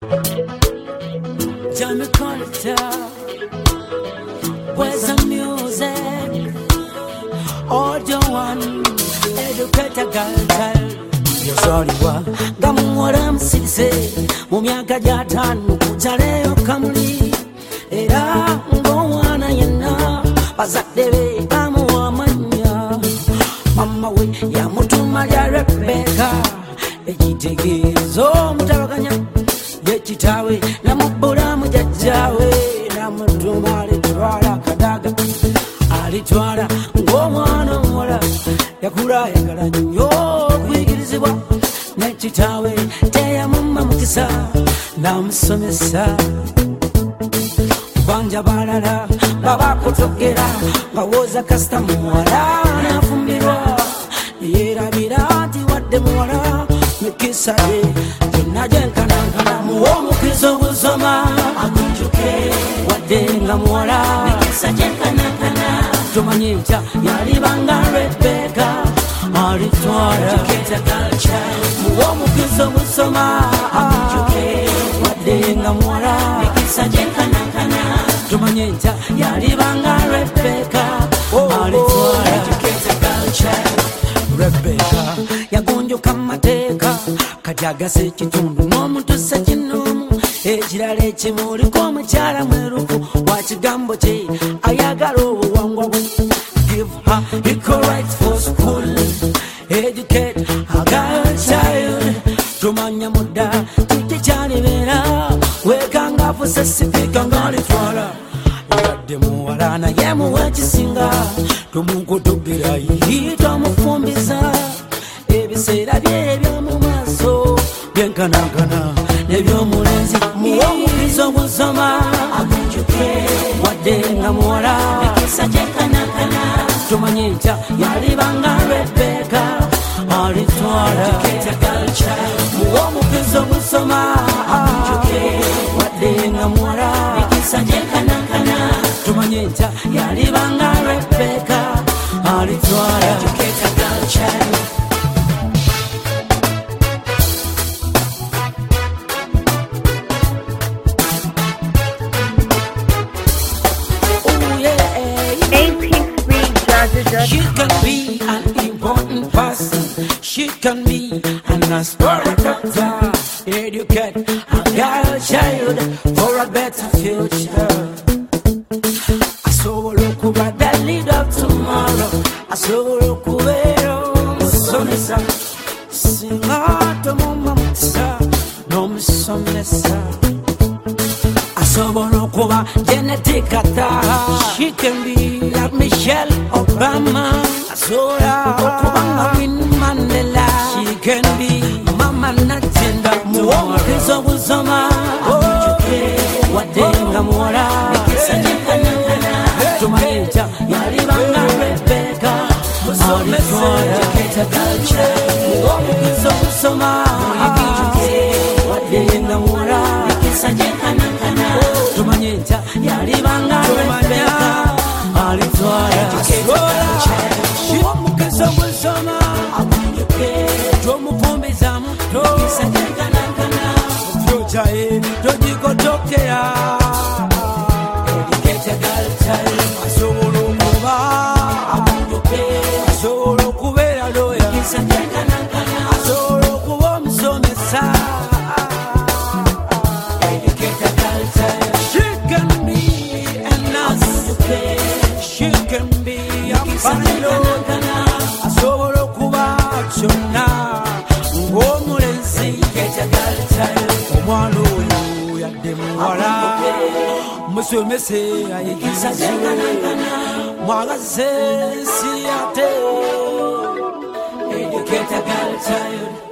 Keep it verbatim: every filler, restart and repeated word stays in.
Jamie Carter, where's the music? Audio one, educator girl child. Yosoliwa, gamuwala musise, mu myaka gy'ataano kukyaleyo kamuli. Era ng'omwana yenna, bazadde be bamuwa amannya. Mama we yamutuma lya Rebecca, ekitegeezo omutabaganya yekitaawe namubbulamu jjajjaawe, namutuma alitwala kadaga, alitwala ng'omwana omuwala yakula ayagala nnyo okuyigirizibwa, nekitaawe teyamumma mukisa namusomesa. Banja balala babakutogera bawoza kasita muwala nafumbirwa, yerabira nti wadde muwala mikisa ye gyonna gyenkanankana. Muwa omukisa ogusoma akunjuke, wadde nga muwala mikisa gyenkanankana. Tomanye ntya yalibanga Rebecca, alitwala muwa omukisa ogusoma akunjuke, wadde nga muwala mikisa gyenkanankana. Tumanye ntya yalibanga Rebecca, alitwala Rebecca yagonjoka amateeka kati agasa ekitundu n'omuntu ssekinomu. Ekirala ekimu oliko omukyala mwerufu wa kigambo kye ayagala obuwangwa bwe. Give her equal rights for school, educate a girl child. Tumanya mudda kiki kyalibeera wekangafu sesifika ng'alitwala yadde muwala naye muwa ekisinga. Tomukutugera yi tomufumbiza, ebiseera bye ebyomu maaso byenkanankana n'ebyomulenzi. Muwa omukisa ogusoma agunjuke, wadde nga muwala mikisa gyenkanankana. Tumanye ntya yalibanga Rebecca, alitwala muwa omukisa ogusoma agunjuke, wadde nga muwala mikisa gyenkanankana. Tumanye ntya yalibanga Rebecca, alitwala. She can be an important person, she can be an aspiring doctor, educate a girl child for a better future. Asobola okuba the lead of tomorrow, asobola okubeera omusomesa, singa tomumma mukisa n'omusomesa. Asobola okuba genetic attack, she can be like Michelle Obama. Asobola okuba nga Winnie Mandela, she can be Mama Natinda. Muwa omukisa ogusoma agunjuke, wadde nga muwala mikisa gyenkanankana. Tumanye ntya yalibanga Rebecca, alitwala. Muwa omukisa ogusoma agunjuke, wadde nga muwala mikisa gyenkanankana. Tumanye ntya yalibanga Rebecca, alitwala. Muwa omukisa ogusoma agunjuke, tomufumbiza muto mikisa gyenkanankana. Fyucaye togikotokera, asobola okuba agunjuke, asobola okubeera lawyer, asobola okuba omusomesa. She can be a nurse, she can be a pilot, asobola okuba kyonna ng'omulenzi. Omwana oyo yadde muwala, musomese ayigize, mwagaze si ate. Educate a girl child.